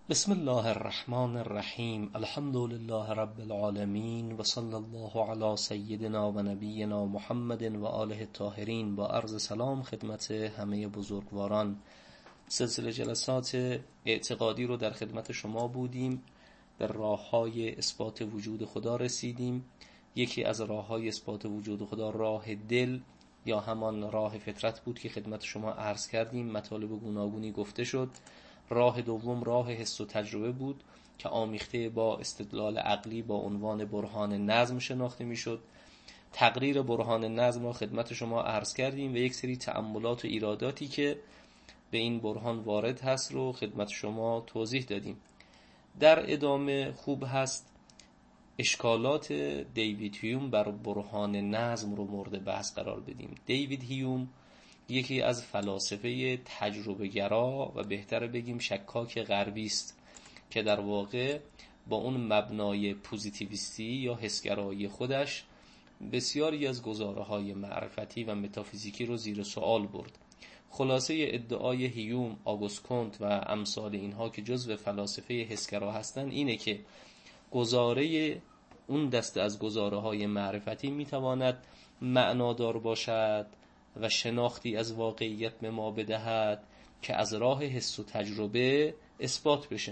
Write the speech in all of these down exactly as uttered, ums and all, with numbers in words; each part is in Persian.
بسم الله الرحمن الرحیم. الحمد لله رب العالمین و صلی الله علی سیدنا و نبینا محمد و آله الطاهرین. با عرض سلام خدمت همه بزرگواران. سلسله جلسات اعتقادی رو در خدمت شما بودیم. به راه‌های اثبات وجود خدا رسیدیم. یکی از راه‌های اثبات وجود خدا راه دل یا همان راه فطرت بود که خدمت شما عرض کردیم. مطالب گوناگونی گفته شد. راه دوم راه حس و تجربه بود که آمیخته با استدلال عقلی با عنوان برهان نظم شناخته میشد. تقریر برهان نظم را خدمت شما عرض کردیم و یک سری تأملات و ایراداتی که به این برهان وارد هست رو خدمت شما توضیح دادیم. در ادامه خوب هست اشکالات دیوید هیوم بر برهان نظم رو مورد بحث قرار بدیم. دیوید هیوم یکی از فلاسفه تجربه گرا و بهتر بگیم شکاک غربی است که در واقع با اون مبنای پوزیتیویستی یا حسگرایی خودش بسیاری از گزاره‌های معرفتی و متافیزیکی رو زیر سوال برد. خلاصه ادعای هیوم، آگوست کنت و امثال اینها که جزو فلاسفه حسگرا هستند اینه که گزاره اون دسته از گزاره‌های معرفتی میتواند معنادار باشد و شناختی از واقعیت به ما بدهد که از راه حس و تجربه اثبات بشه،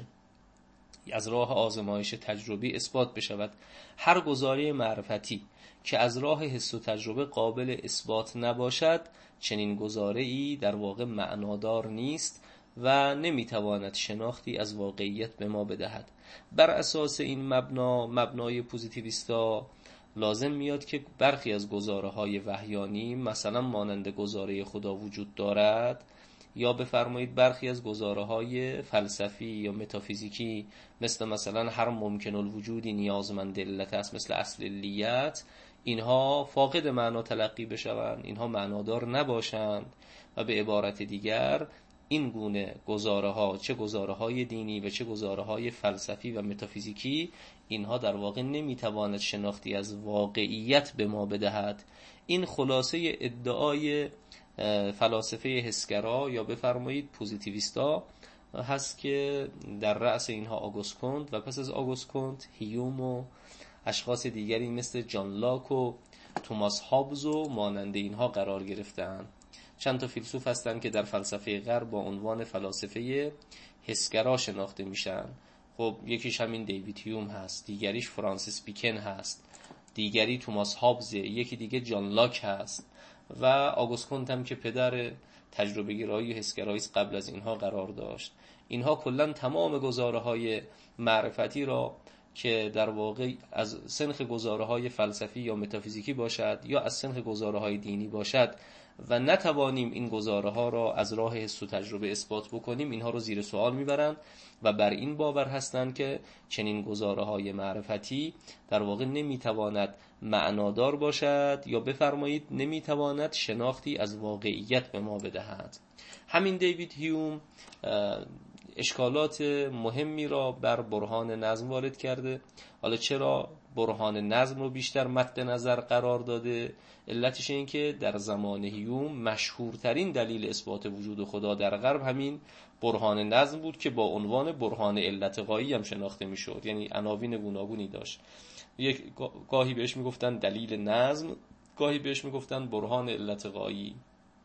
از راه آزمایش تجربی اثبات بشود. هر گزاره معرفتی که از راه حس و تجربه قابل اثبات نباشد چنین گزاره‌ای در واقع معنادار نیست و نمیتواند شناختی از واقعیت به ما بدهد. بر اساس این مبنا، مبنای پوزیتیویستا، لازم میاد که برخی از گزاره‌های وحیانی مثلا مانند گزاره خدا وجود دارد یا بفرمایید برخی از گزاره‌های فلسفی یا متافیزیکی مثل مثلا هر ممکن الوجودی نیازمند علت است مثل اصل علیت، اینها فاقد معنا تلقی بشوند، اینها معنادار نباشند و به عبارت دیگر این گونه گزاره‌ها چه گزاره‌های دینی و چه گزاره‌های فلسفی و متافیزیکی اینها در واقع نمیتواند شناختی از واقعیت به ما بدهد. این خلاصه ادعای فلاسفه حسگرا یا بفرمایید پوزیتیویستا هست که در رأس اینها آگوست کنت و پس از آگوست کنت هیوم و اشخاص دیگری مثل جان لاک و توماس هابز و مانند اینها قرار گرفتند. چند تا فیلسوف هستند که در فلسفه غرب با عنوان فلاسفه حسگرا شناخته میشن. خب یکیش همین دیوید هیوم هست، دیگریش فرانسیس بیکن هست، دیگری توماس هابز، یکی دیگه جان لاک هست و آگوست کنت هم که پدر تجربه گرایی و حسگرایی قبل از اینها قرار داشت. اینها کلا تمام گزاره‌های معرفتی را که در واقع از سنخ گزاره‌های فلسفی یا متافیزیکی باشد یا از سنخ گزاره‌های دینی باشد و نتوانیم این گزاره‌ها را از راه حس و تجربه اثبات بکنیم، اینها رو زیر سوال میبرند و بر این باور هستند که چنین گزاره‌های معرفتی در واقع نمیتواند معنادار باشد یا بفرمایید نمیتواند شناختی از واقعیت به ما بدهد. همین دیوید هیوم اشکالات مهمی را بر برهان نظم وارد کرده. حالا چرا برهان نظم رو بیشتر مد نظر قرار داده؟ علتش این که در زمان هیوم مشهورترین دلیل اثبات وجود خدا در غرب همین برهان نظم بود که با عنوان برهان علت غایی هم شناخته میشد، یعنی عناوین گوناگونی داشت. یک گاهی بهش میگفتن دلیل نظم، گاهی بهش میگفتن برهان علت غایی.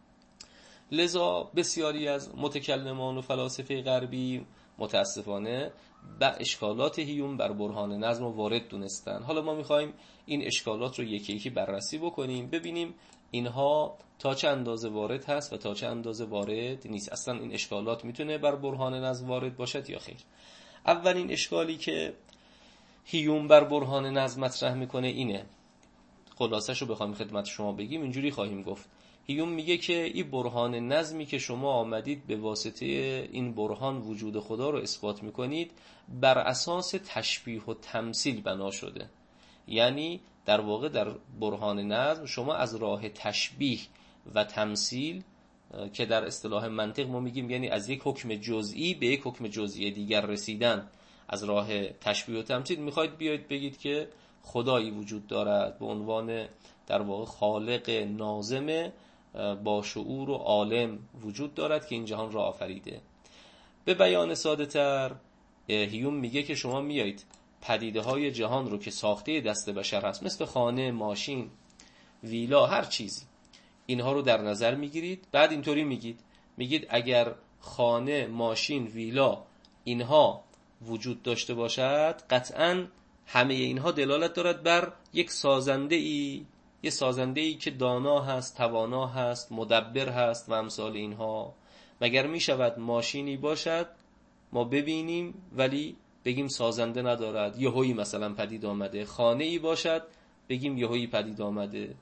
لذا بسیاری از متکلمان و فلاسفه غربی متاسفانه به اشکالات هیوم بر برهان نظم رو وارد دونستن. حالا ما میخوایم این اشکالات رو یکی یکی بررسی بکنیم، ببینیم اینها تا چه اندازه وارد هست و تا چه اندازه وارد نیست. اصلا این اشکالات میتونه بر برهان نظم وارد باشد یا خیر. اولین اشکالی که هیوم بر برهان نظم مطرح میکنه اینه، خلاصش رو بخوایم خدمت شما بگیم اینجوری خواهیم گفت. هیوم میگه که این برهان نظمی که شما آمدید به واسطه این برهان وجود خدا رو اثبات میکنید بر اساس تشبیه و تمثیل بنا شده. یعنی در واقع در برهان نظم شما از راه تشبیه و تمثیل که در اصطلاح منطق ما میگیم یعنی از یک حکم جزئی به یک حکم جزئی دیگر رسیدن، از راه تشبیه و تمثیل میخواید بیاید بگید که خدایی وجود دارد به عنوان در واقع خالق ناظم با شعور و عالم وجود دارد که این جهان را آفریده. به بیان ساده تر هیوم میگه که شما میایید پدیده های جهان رو که ساخته دست بشر هست، مثل خانه، ماشین، ویلا، هر چیزی، اینها رو در نظر میگیرید. بعد اینطوری میگید میگید اگر خانه، ماشین، ویلا اینها وجود داشته باشد، قطعاً همه اینها دلالت دارد بر یک سازنده ای، یه سازنده ای که دانا هست، توانا هست، مدبر هست و امثال اینها. مگر می شود ماشینی باشد ما ببینیم ولی بگیم سازنده ندارد، یهویی مثلا پدید آمده؟ خانه ای باشد بگیم یهویی پدید آمده؟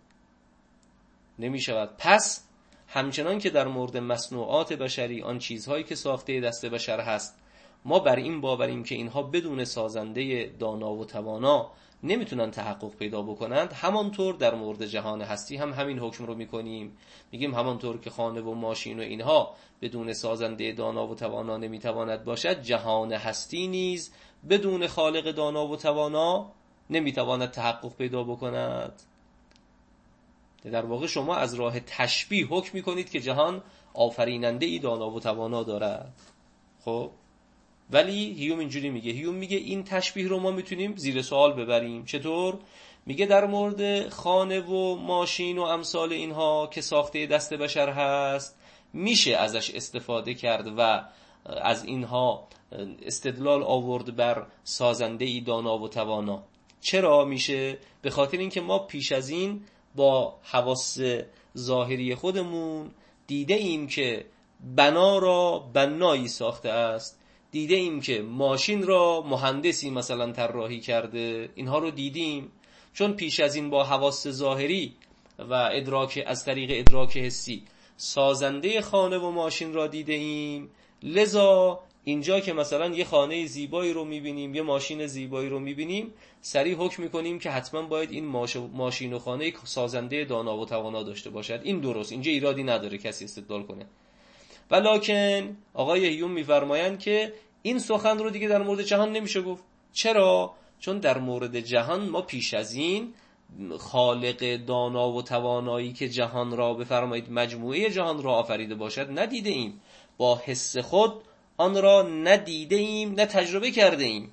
نمی شود. پس همچنان که در مورد مصنوعات بشری، آن چیزهایی که ساخته دست بشر هست، ما بر این باوریم که اینها بدون سازنده دانا و توانا نمیتونن تحقق پیدا بکنند، همانطور در مورد جهان هستی هم همین حکم رو میکنیم. میگیم همانطور که خانه و ماشین و اینها بدون سازنده دانا و توانا نمیتواند باشد، جهان هستی نیز بدون خالق دانا و توانا نمیتواند تحقق پیدا بکند. در واقع شما از راه تشبیه حکم میکنید که جهان آفریننده ای دانا و توانا دارد. خب ولی هیوم اینجوری میگه، هیوم میگه این تشبیه رو ما میتونیم زیر سوال ببریم. چطور؟ میگه در مورد خانه و ماشین و امثال اینها که ساخته دست بشر هست، میشه ازش استفاده کرد و از اینها استدلال آورد بر سازنده ای دانا و توانا. چرا میشه؟ به خاطر اینکه ما پیش از این با حواس ظاهری خودمون دیده ایم که بنا را بنایی ساخته است، دیده ایم که ماشین را مهندسی مثلا طراحی کرده، اینها رو دیدیم. چون پیش از این با حواس ظاهری و ادراک از طریق ادراک حسی سازنده خانه و ماشین را دیده ایم، لذا اینجا که مثلا یه خانه زیبایی رو میبینیم، یه ماشین زیبایی رو میبینیم، سریع حکم میکنیم که حتما باید این ماشین و خانه سازنده دانا و توانا داشته باشد. این درست، اینجا ایرادی نداره کسی استدلال کنه. ولکن آقای هیوم میفرمایند که این سخن رو دیگه در مورد جهان نمیشه گفت. چرا؟ چون در مورد جهان ما پیش از این خالق دانا و توانایی که جهان را بفرمایید مجموعه جهان را آفریده باشد ندیده ایم، با حس خود آن را ندیده ایم، نه تجربه کرده ایم.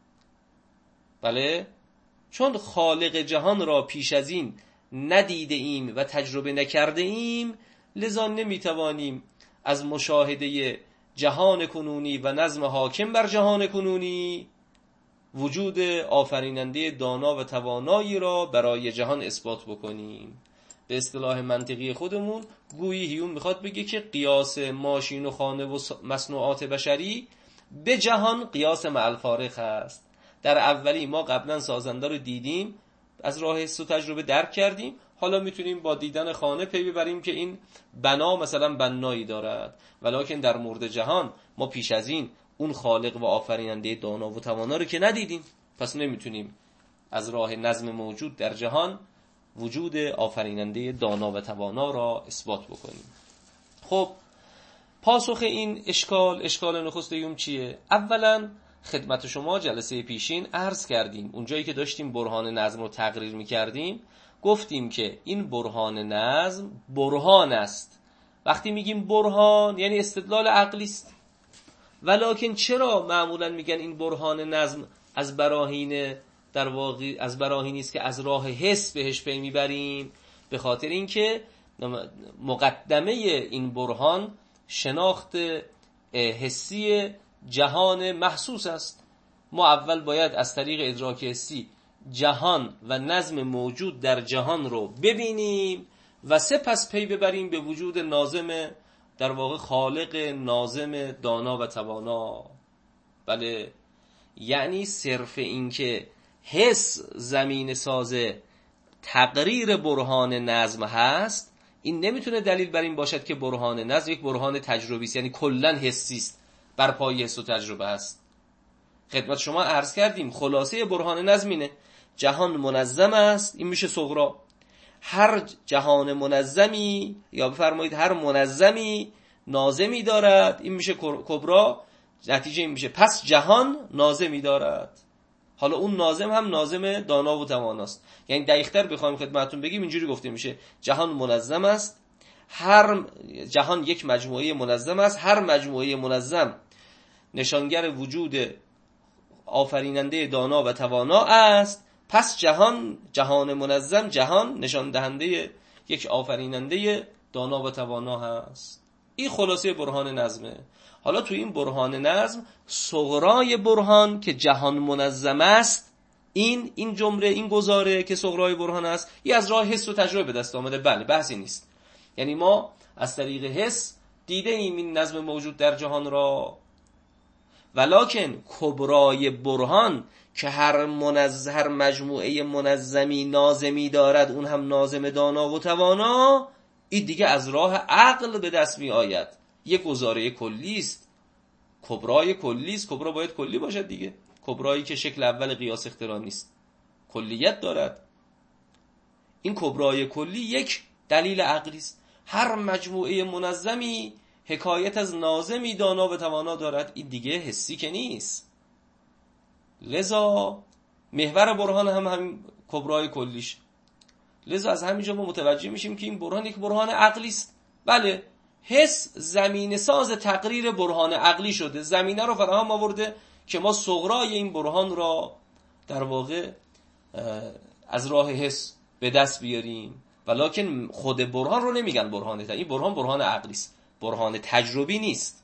بله، چون خالق جهان را پیش از این ندیده ایم و تجربه نکرده ایم، لذا نمیتوانیم از مشاهده جهان کنونی و نظم حاکم بر جهان کنونی وجود آفریننده دانا و توانایی را برای جهان اثبات بکنیم. به اصطلاح منطقی خودمون گویی هیوم میخواد بگه که قیاس ماشین و خانه و مصنوعات بشری به جهان قیاس مع الفارق است. در اولی ما قبلا سازنده رو دیدیم، از راه حس و تجربه درک کردیم، حالا میتونیم با دیدن خانه پی ببریم که این بنا مثلا بنایی دارد. ولکن در مورد جهان ما پیش از این اون خالق و آفریننده دانا و توانا رو که ندیدیم، پس نمیتونیم از راه نظم موجود در جهان وجود آفریننده دانا و توانا را اثبات بکنیم. خب پاسخ این اشکال، اشکال نخست هیوم چیه؟ اولا خدمت شما جلسه پیشین عرض کردیم، اونجایی که داشتیم برهان نظم رو تقریر میکردیم، گفتیم که این برهان نظم برهان است. وقتی میگیم برهان یعنی استدلال عقلی است. ولکن چرا معمولا میگن این برهان نظم از براهین، در واقع از براهینی است که از راه حس بهش پی میبریم؟ به خاطر اینکه مقدمه این برهان شناخت حسی جهان محسوس است. ما اول باید از طریق ادراک حسی جهان و نظم موجود در جهان رو ببینیم و سپس پی ببریم به وجود ناظم، در واقع خالق ناظم دانا و توانا. بله، یعنی صرف این که حس زمین سازه تقریر برهان نظم هست، این نمیتونه دلیل بر این باشد که برهان نظم یک برهان تجربی است، یعنی کلن حسی است، بر پای حس و تجربه است. خدمت شما عرض کردیم خلاصه برهان نظم اینه: جهان منظم است، این میشه صغرا. هر جهان منظمی یا بفرمایید هر منظمی ناظمی دارد، این میشه کبرا. نتیجه این میشه پس جهان ناظمی دارد. حالا اون ناظم هم ناظم دانا و تواناست. یعنی دقیق‌تر بخوایم خدمتتون بگیم اینجوری گفته میشه: جهان منظم است، هر جهان یک مجموعه منظم است، هر مجموعه منظم نشانگر وجود آفریننده دانا و توانا است، پس جهان جهان منظم جهان نشان دهنده یک آفریننده دانا و توانا هست. این خلاصه برهان نظمه. حالا تو این برهان نظم صغرای برهان که جهان منظم است، این این جمله این گزاره که صغرای برهان است، این از راه حس و تجربه به دست آمده. بله، بحثی نیست. یعنی ما از طریق حس دیده ایم این نظم موجود در جهان را، ولکن کبرای برهان که هر منظم هر مجموعه منظمی ناظمی دارد، اون هم ناظم دانا و توانا، این دیگه از راه عقل به دست می آید. یک گزاره کلی است، کبرای کلی است. کبرا باید کلی باشد دیگه. کبرایی که شکل اول قیاس اختراع نیست، کلیت دارد. این کبرای کلی یک دلیل عقلی است. هر مجموعه منظمی حکایت از ناظمی دانا و توانا دارد، این دیگه حسی که نیست. لذا محور برهان هم همین کبرای کلیش. لذا از همینجا ما متوجه میشیم که این برهان یک برهان عقلی است. بله، حس زمینه ساز تقریر برهان عقلی شده، زمینه رو فراهم آورده که ما صغرای این برهان را در واقع از راه حس به دست بیاریم. ولکن خود برهان رو نمیگن برهان تا این برهان برهان عقلی است، برهان تجربی نیست.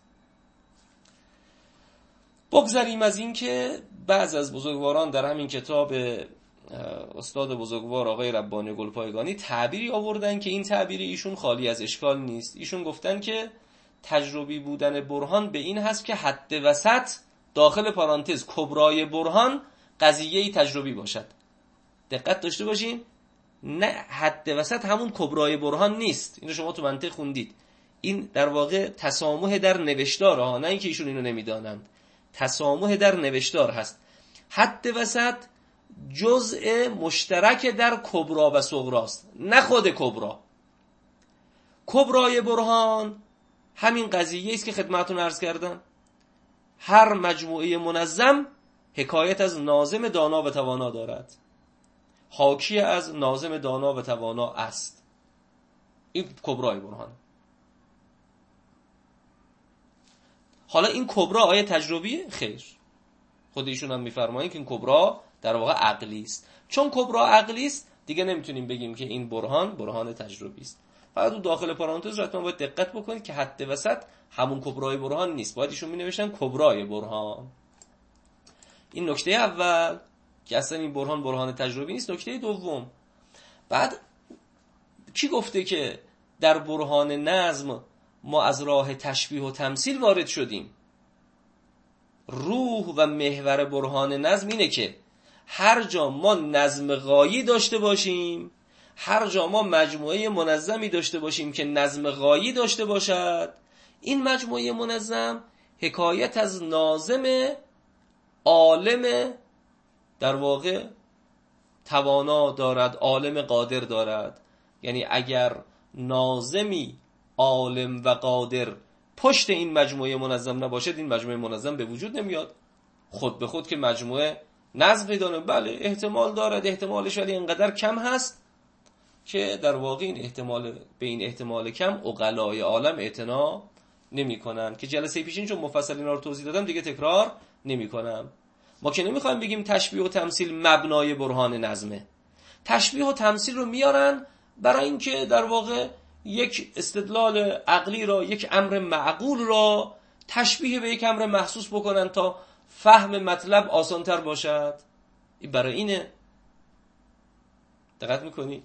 بگذاریم از این که بعض از بزرگواران در همین کتاب استاد بزرگوار آقای ربانی گلپایگانی تعبیری آوردن که این تعبیر ایشون خالی از اشکال نیست. ایشون گفتن که تجربی بودن برهان به این هست که حد وسط داخل پارانتز کبرای برهان قضیه‌ای تجربی باشد. دقت داشته باشین، نه حد وسط همون کبرای برهان نیست. اینو شما تو منطق خوندید. این در واقع تسامح در نوشتار ها، نه اینکه ایشون اینو نمیدانند. تسامح در نوشتار هست. حد وسط جزء مشترک در کبرا و صغراست، نه خود کبرا. کبرای برهان همین قضیه است که خدمتتون عرض کردم. هر مجموعه منظم حکایت از ناظم دانا و توانا دارد، حاکی از ناظم دانا و توانا است. این کبرای برهان. حالا این کبرا آیا تجربیه؟ خیر. خود ایشون هم میفرمایند که این کبرا در واقع عقلی است. چون کبرا عقلی است دیگه نمیتونیم بگیم که این برهان برهان تجربی است. فقط اون داخل پرانتز حتما باید دقت بکنید که حد وسط همون کبرای برهان نیست. باید ایشون مینوشتن کبرای برهان. این نکته اول که اصلا این برهان برهان تجربی نیست. نکته دوم، بعد کی گفته که در برهان نظم ما از راه تشبیه و تمثیل وارد شدیم؟ روح و محور برهان نظم اینه که هر جا ما نظم غایی داشته باشیم، هر جا ما مجموعه منظمی داشته باشیم که نظم غایی داشته باشد، این مجموعه منظم حکایت از ناظم عالم در واقع توانا دارد، عالم قادر دارد. یعنی اگر ناظمی عالم و قادر پشت این مجموعه منظم نباشد، این مجموعه منظم به وجود نمیاد. خود به خود که مجموعه نظم داره، بله احتمال دارد، احتمالش ولی اینقدر کم هست که در واقع این احتمال به این احتمال کم عقلای عالم اعتنا نمی کنن که جلسه پیشین چون مفصل اینا رو توضیح دادم دیگه تکرار نمی کنم. ما که نمیخوایم بگیم تشبیه و تمثیل مبنای برهان نظمه. تشبیه و تمثیل رو میارن برای اینکه در واقع یک استدلال عقلی را، یک امر معقول را تشبیه به یک امر محسوس بکنن تا فهم مطلب آسانتر باشد. این برای اینه. دقت میکنی؟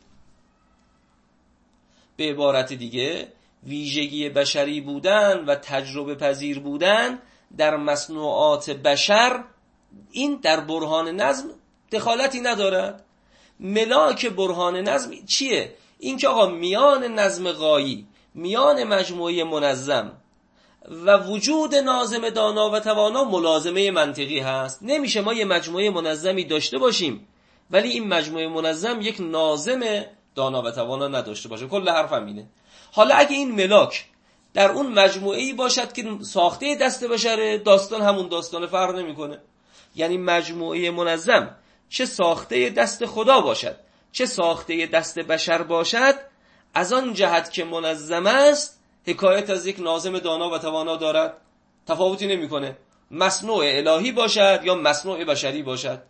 به عبارت دیگه ویژگی بشری بودن و تجربه پذیر بودن در مصنوعات بشر این در برهان نظم دخالتی ندارد. ملاک برهان نظم چیه؟ این که آقا میان نظم غایی، میان مجموعه منظم و وجود ناظم دانا و توانا ملازمه منطقی هست. نمیشه ما یه مجموعه منظمی داشته باشیم ولی این مجموعه منظم یک ناظم دانا و توانا نداشته باشه. کل حرفم اینه. حالا اگه این ملاک در اون مجموعه‌ای باشد که ساخته دست بشره، داستان همون داستان، فرق نمیکنه. یعنی مجموعه منظم چه ساخته دست خدا باشد چه ساخته دست بشر باشد، از آن جهت که منظم است حکایت از یک ناظم دانا و توانا دارد، تفاوتی نمیکنه. مصنوع الهی باشد یا مصنوع بشری باشد.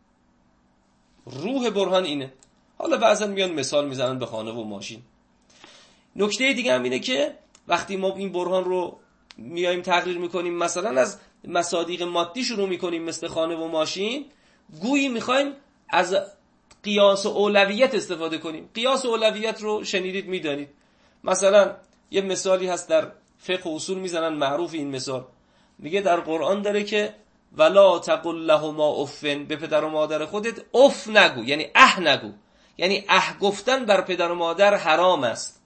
روح برهان اینه. حالا بعضا میان مثال میزنن به خانه و ماشین. نکته دیگه هم اینه که وقتی ما این برهان رو میایم تقریر میکنیم، مثلا از مصادیق مادی شروع میکنیم مثل خانه و ماشین، گویی میخوایم از قیاس و اولویت استفاده کنیم. قیاس و اولویت رو شنیدید، میدانید. مثلا یه مثالی هست در فقه و اصول میزنن، معروف این مثال، میگه در قرآن داره که ولا تقل لهما افن، به پدر و مادر خودت اف نگو، یعنی اه نگو. یعنی اه گفتن بر پدر و مادر حرام است.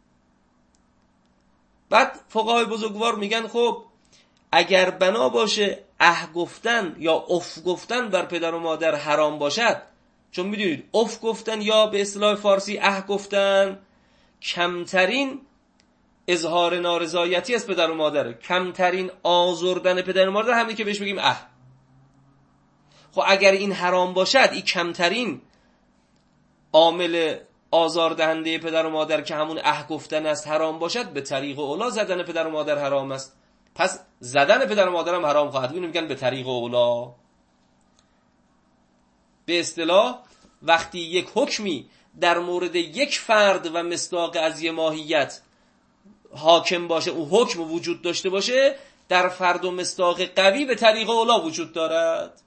بعد فقهای بزرگوار میگن خب اگر بنا باشه اه گفتن یا اف گفتن بر پدر و مادر حرام باشد، چون میدونید اف گفتن یا به اصطلاح فارسی اه گفتن کمترین اظهار نارضایتی از پدر و مادره، کمترین آزردن پدر و مادر همینه که بهش بگیم اه. خب اگر این حرام باشد، این کمترین عامل آزاردهنده پدر و مادر که همون اه گفتن است حرام باشد، به طریق اولا زدن پدر و مادر حرام است. پس زدن پدر و مادر هم حرام خواهد بود. میگن به طریق اولا. به اصطلاح وقتی یک حکمی در مورد یک فرد و مصداق از یه ماهیت حاکم باشه، اون حکم وجود داشته باشه، در فرد و مصداق قوی به طریق اولا وجود دارد.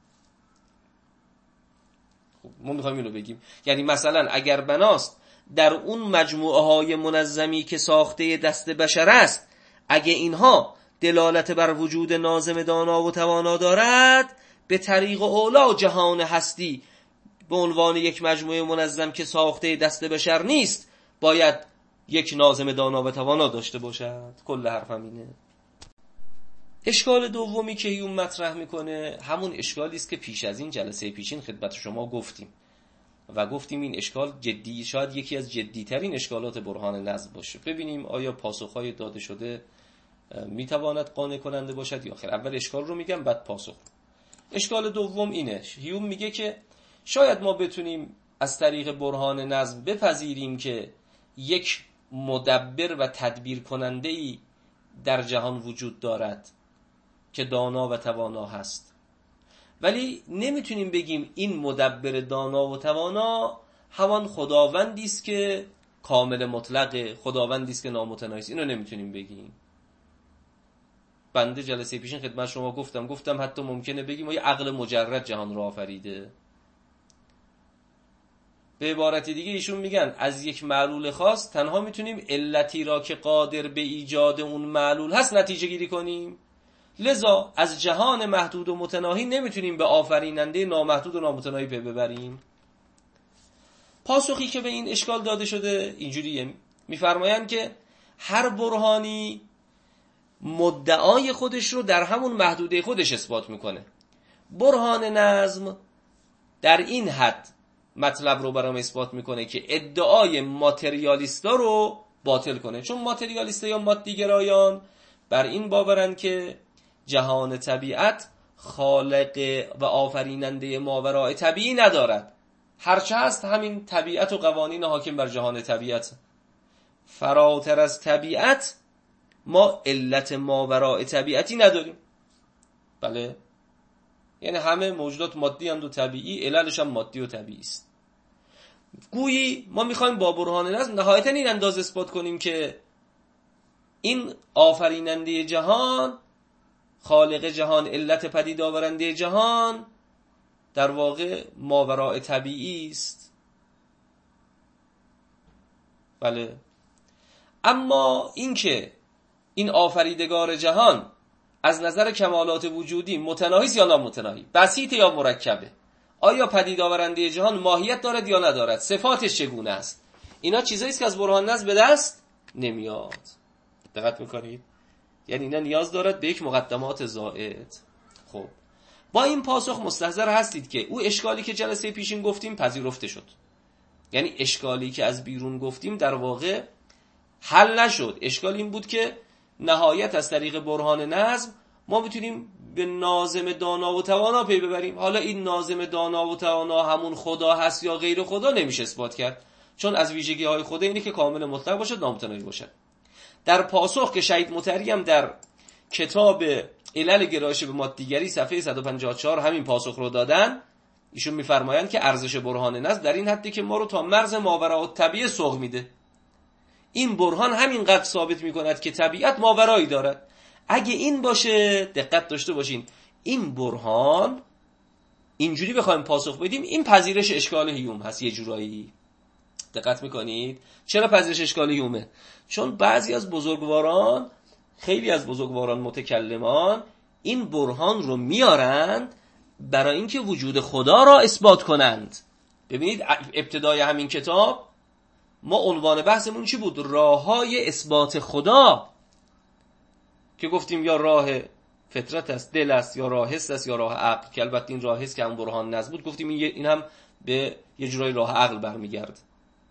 خب ما میخوایم اینو بگیم، یعنی مثلا اگر بناست در اون مجموعه های منظمی که ساخته دست بشر است، اگه اینها دلالت بر وجود ناظم دانا و توانا دارد، به طریق اولا جهان هستی به عنوان یک مجموعه منظم که ساخته دست بشر نیست، باید یک ناظم دانا و توانا داشته باشد. کل حرفم اینه. اشکال دومی که هیوم مطرح میکنه همون اشکالی است که پیش از این جلسه پیشین خدمت شما گفتیم و گفتیم این اشکال جدی، شاید یکی از جدیترین اشکالات برهان نظم باشه. ببینیم آیا پاسخهای داده شده میتواند قانع کننده باشد یا خیر. اول اشکال رو میگم بعد پاسخ. اشکال دوم اینه، هیوم میگه که شاید ما بتونیم از طریق برهان نظم بپذیریم که یک مدبر و تدبیر کننده‌ای در جهان وجود دارد که دانا و توانا هست، ولی نمیتونیم بگیم این مدبر دانا و توانا همان خداوندی است که کامل مطلق، خداوندی است که نامتناهی است. اینو نمیتونیم بگیم. بنده جلسه پیشین خدمت شما گفتم گفتم حتی ممکنه بگیم ما یه عقل مجرد جهان رو آفریده. به عبارت دیگه ایشون میگن از یک معلول خاص تنها میتونیم علتی را که قادر به ایجاد اون معلول هست نتیجه گیری کنیم. لذا از جهان محدود و متناهی نمیتونیم به آفریننده نامحدود و نامتناهی پی ببریم. پاسخی که به این اشکال داده شده اینجوریه، میفرمایند که هر برهانی مدعای خودش رو در همون محدوده خودش اثبات میکنه. برهان نظم در این حد مطلب رو برام اثبات میکنه که ادعای ماتریالیستا رو باطل کنه، چون ماتریالیستا یا مادیگرایان بر این باورن که جهان طبیعت خالق و آفریننده ماورای طبیعی ندارد، هرچه هست همین طبیعت و قوانین حاکم بر جهان طبیعت. فراتر از طبیعت ما علت ماورای طبیعتی نداریم. بله، یعنی همه موجودات مادی اند و طبیعی، عللش هم مادی و طبیعی است. گویی ما میخوایم با برهان نظم نهایتا این انداز اثبات کنیم که این آفریننده جهان، خالق جهان، علت پدید آورنده جهان در واقع ماورای طبیعی است. بله، اما این که این آفریدگار جهان از نظر کمالات وجودی متناهی است یا نامتناهی، بسیط یا مرکبه، آیا پدید آورنده جهان ماهیت دارد یا ندارد، صفاتش چگونه است، اینا چیزایی است که از برهان نظم به دست نمیاد. دقت میکنید؟ یعنی اینا نیاز دارد به یک مقدمات زائد. خب با این پاسخ مستحضر هستید که او اشکالی که جلسه پیشین گفتیم پذیرفته شد. یعنی اشکالی که از بیرون گفتیم در واقع حل نشد. اشکال این بود که نهایت از طریق برهان نظم ما میتونیم به ناظم دانا و توانا پی ببریم. حالا این ناظم دانا و توانا همون خدا هست یا غیر خدا نمیشه اثبات کرد، چون از ویژگی های خدا اینه که کامل مطلق باشد، نامتناهی باشد. در پاسخ که شهید مطهری هم در کتاب علل گرایش به مادیگری صفحه صد و پنجاه و چهار همین پاسخ رو دادن. ایشون میفرمایند که ارزش برهان نظم در این حدی که ما رو تا مرز ماوراء الطبیعه سوق میده. این برهان همینقدر ثابت میکند که طبیعت ماورایی دارد. اگه این باشه، دقت داشته باشین، این برهان اینجوری بخوایم پاسخ بدیم، این پذیرش اشکال هیوم هست. یه جورایی دقت میکنید چرا پذیرش اشکال هیومه؟ چون بعضی از بزرگواران، خیلی از بزرگواران متکلمان این برهان رو میارند برای اینکه وجود خدا را اثبات کنند. ببینید ابتدای همین کتاب ما عنوان بحثمون چی بود؟ راههای اثبات خدا، که گفتیم یا راه فطرت است، دل است، یا راه حس است، یا راه عقل، که البته این راه حس که هم برهان نظم بود گفتیم این, این هم به یه جورای راه عقل برمیگرد.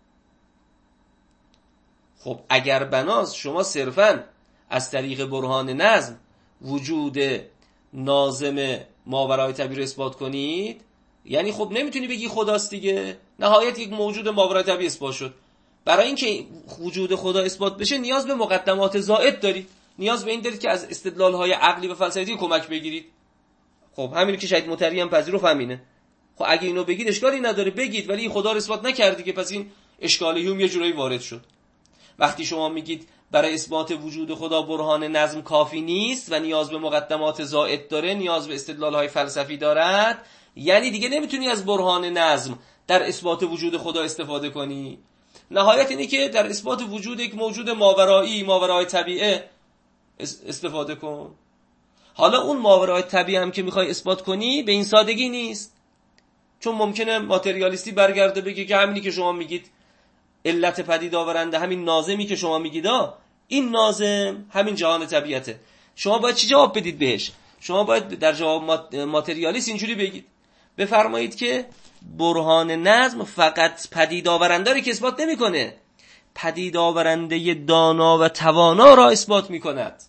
خب اگر بناست شما صرفاً از طریق برهان نظم وجود ناظم ماورای طبیعی رو اثبات کنید، یعنی خب نمیتونی بگی خداست دیگه، نهایت یک موجود ماورای طبیعی اثبات شد. برای اینکه وجود خدا اثبات بشه نیاز به مقدمات زائد دارید، نیاز به این دارید که از استدلال‌های عقلی و فلسفی کمک بگیرید. خب همین که شهید مطری هم پذیرفت همینه. خب اگه اینو بگید اشکالی نداره بگید، ولی خدا رو اثبات نکردی که پس این اشکال هیوم یه جورایی وارد شد. وقتی شما میگید برای اثبات وجود خدا برهان نظم کافی نیست و نیاز به مقدمات زائد داره، نیاز به استدلال‌های فلسفی دارد، یعنی دیگه نمیتونی از برهان نظم در اثبات وجود خدا استفاده کنی. نهایت اینه که در اثبات وجود یک موجود ماورایی، ماورای طبیعه استفاده کن. حالا اون ماورای طبیعه هم که میخوای اثبات کنی به این سادگی نیست، چون ممکنه ماتریالیستی برگرده بگه که همینی که شما میگید علت پدید آورنده، همین ناظمی که شما میگید این ناظم همین جهان طبیعته. شما باید چی جواب بدید بهش؟ شما باید در جواب ماتریالیست اینجوری بگید، بفرمایید که برهان نظم فقط پدید آورنده رو که اثبات نمیکنه، پدید آورنده دانا و توانا را اثبات میکند.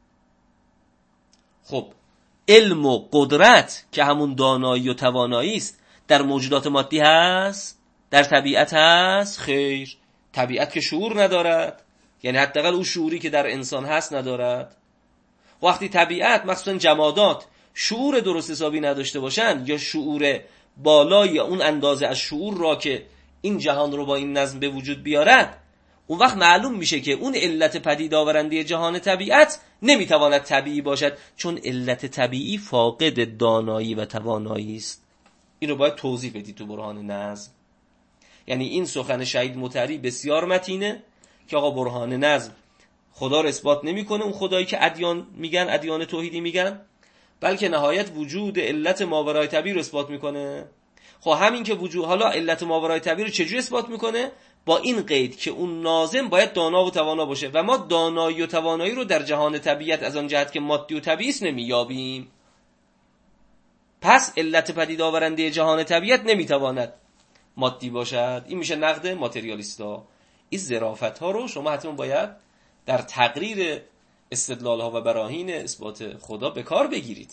خب علم و قدرت که همون دانایی و توانایی است در موجودات مادی هست؟ در طبیعت هست؟ خیر، طبیعت که شعور ندارد، یعنی حداقل اون شعوری که در انسان هست ندارد. وقتی طبیعت مخصوصا جمادات شعور درست حسابی نداشته باشند، یا شعور بالا یا اون اندازه از شعور را که این جهان رو با این نظم به وجود بیارد، اون وقت معلوم میشه که اون علت پدید آورنده جهان طبیعت نمیتواند طبیعی باشد، چون علت طبیعی فاقد دانایی و توانایی است. این رو باید توضیح بدید تو برهان نظم. یعنی این سخن شهید مطری بسیار متینه که آقا برهان نظم خدا رو اثبات نمیکنه، اون خدایی که ادیان میگن، ادیان توحیدی میگن، بلکه نهایت وجود علت ماورای طبیعی رو اثبات میکنه. خب همین که وجود، حالا علت ماورای طبیعی رو چجوری اثبات میکنه؟ با این قید که اون ناظم باید دانا و توانا باشه، و ما دانایی و توانایی رو در جهان طبیعت از آن جهت که مادی و طبیعی است نمییابیم. پس علت پدید آورنده جهان طبیعت نمیتواند مادی باشد. این میشه نقد ماتریالیستا. این ظرافت ها رو شما حتما باید در تقریر استدلال ها و براهین اثبات خدا به کار بگیرید.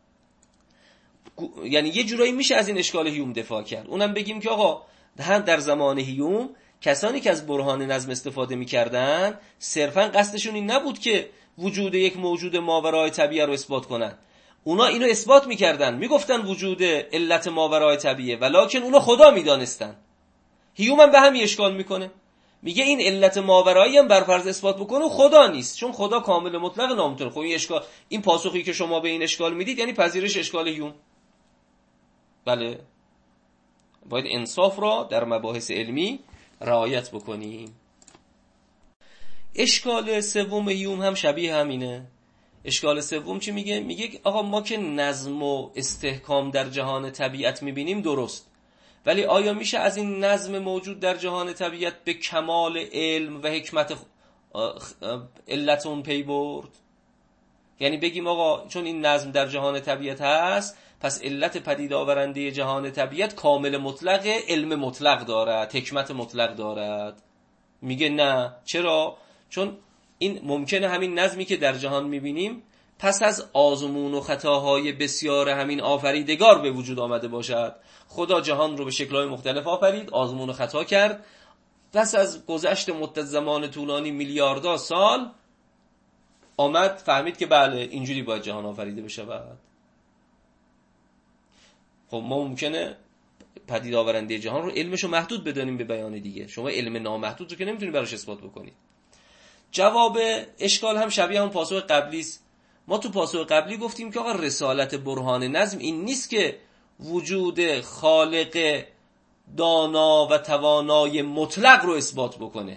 یعنی یه جورایی میشه از این اشکال هیوم دفاع کرد. اونم بگیم که آقا هم در زمان هیوم کسانی که از برهان نظم استفاده میکردن صرفا قصدشون این نبود که وجود یک موجود ماورای طبیعه رو اثبات کنن. اونا اینو اثبات میکردن، میگفتن وجود علت ماورای طبیعه، ولکن اونا خدا میدانستن. هیوم هم به همین اشکال میکنه، میگه این علت ماورایی هم بر فرض اثبات بکنه خدا نیست، چون خدا کامل مطلق ناممکنه. خب این اشکال، این پاسخی که شما به این اشکال میدید یعنی پذیرش اشکال هیوم. بله، باید انصاف را در مباحث علمی رعایت بکنیم. اشکال سوم هیوم هم شبیه همینه. اشکال سوم چی میگه؟ میگه آقا ما که نظم و استحکام در جهان طبیعت میبینیم درست، ولی آیا میشه از این نظم موجود در جهان طبیعت به کمال علم و حکمت علت اون پی برد؟ یعنی بگیم آقا چون این نظم در جهان طبیعت هست، پس علت پدید آورنده جهان طبیعت کامل مطلق علم مطلق دارد، حکمت مطلق دارد. میگه نه. چرا؟ چون این ممکنه همین نظمی که در جهان میبینیم پس از آزمون و خطاهای بسیار همین آفریدگار به وجود آمده باشد. خدا جهان رو به شکل‌های مختلف آفرید، آزمون و خطا کرد، پس از گذشت مدت زمان طولانی میلیاردها سال آمد فهمید که بله اینجوری باید جهان آفریده بشه. بعد خب ما ممکنه پدید آورنده جهان رو علمشو محدود بدانیم به بیان دیگه. شما علم نامحدود رو که نمیتونید براش اثبات بکنید. جواب اشکال هم شبیه اون پاسخ قبلی است. ما تو پاسخ قبلی گفتیم که آقا رسالت برهان نظم این نیست که وجود خالق دانا و توانای مطلق رو اثبات بکنه.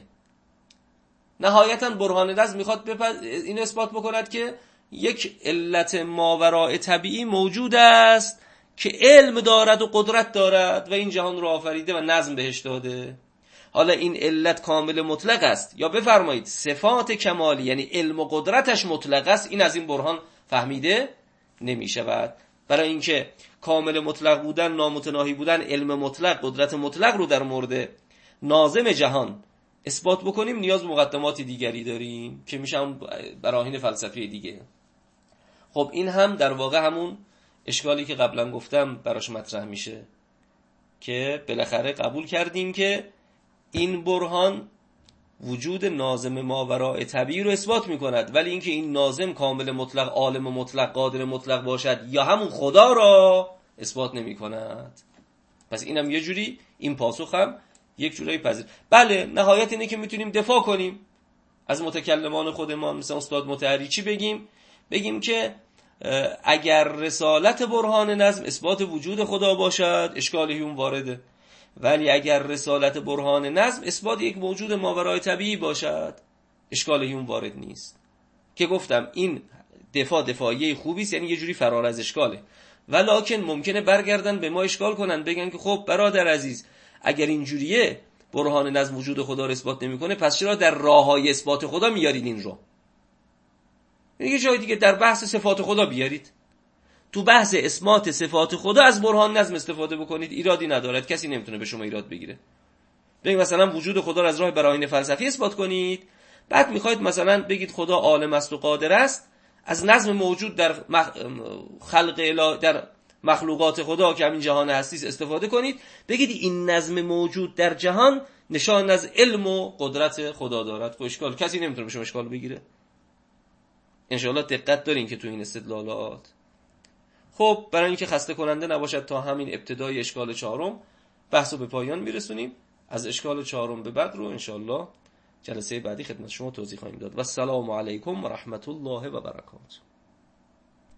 نهایتاً برهان نظم میخواد بپز... این اثبات بکند که یک علت ماوراء طبیعی موجود است که علم دارد و قدرت دارد و این جهان رو آفریده و نظم بهش داده. حالا این علت کامل مطلق است یا بفرمایید صفات کمالی یعنی علم و قدرتش مطلق است، این از این برهان فهمیده نمی شود. برای اینکه کامل مطلق بودن، نامتناهی بودن، علم مطلق، قدرت مطلق رو در مورد ناظم جهان اثبات بکنیم نیاز مقدمات دیگری داریم که میشه هم براهین فلسفی دیگه. خب این هم در واقع همون اشکالی که قبلا گفتم براش مطرح میشه که بالاخره قبول کردیم که این برهان وجود ناظم ماوراء طبیعی رو اثبات میکند، ولی اینکه این ناظم کامل مطلق، عالم مطلق، قادر مطلق باشد یا همون خدا را اثبات نمیکند. پس اینم یه جوری این پاسخ هم یک جورایی پذیر. بله نهایت اینه که میتونیم دفاع کنیم از متکلمان خودمان، مثلا استاد مطهری چی بگیم؟ بگیم که اگر رسالت برهان نظم اثبات وجود خدا باشد اشکالی اون وارده، ولی اگر رسالت برهان نظم اثبات یک موجود ماورای طبیعی باشد اشکالی اون وارد نیست. که گفتم این دفاع دفاعیه خوبی است، یعنی یه جوری فرار از اشکاله، ولکن ممکنه برگردن به ما اشکال کنن، بگن که خب برادر عزیز اگر اینجوریه برهان نظم وجود خدا رو اثبات نمیکنه، پس چرا در راههای اثبات خدا میارید این رو؟ یه جای دیگه در بحث صفات خدا بیارید، تو بحث اثبات صفات خدا از برهان نظم استفاده بکنید، ایرادی ندارد، کسی نمیتونه به شما ایراد بگیره. بگید مثلا وجود خدا رو از راه براهین فلسفی اثبات کنید، بعد میخواید مثلا بگید خدا عالم است و قادر است، از نظم موجود در خلق اله در مخلوقات خدا که همین جهان هستی استفاده کنید، بگید این نظم موجود در جهان نشان از علم و قدرت خدا دارد. خب اشکال کسی نمیتونه به شما اشکال بگیره. انشاءالله دقت دارین که تو این استدلالات. خب برای اینکه خسته کننده نباشد تا همین ابتدای اشکال چهارم بحثو به پایان میرسونیم. از اشکال چهارم به بعد رو انشاءالله جلسه بعدی خدمت شما توضیح خواهیم داد. و السلام علیکم و رحمت الله و برکاته.